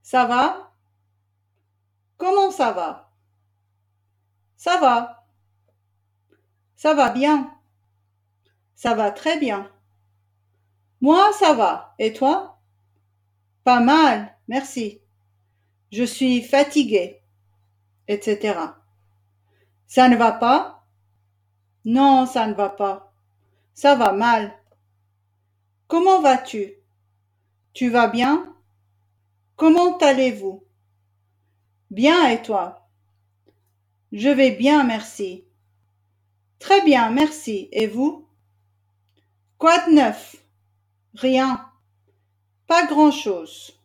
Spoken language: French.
Ça va? Comment ça va? Ça va. Ça va bien. Ça va très bien. Moi, ça va. Et toi? Pas mal, merci. Je suis fatiguée, etc. Ça ne va pas? Non, ça ne va pas. Ça va mal. Comment vas-tu? Tu vas bien? Comment allez-vous? Bien et toi? Je vais bien, merci. Très bien, merci. Et vous? Quoi de neuf? Rien. Pas grand-chose.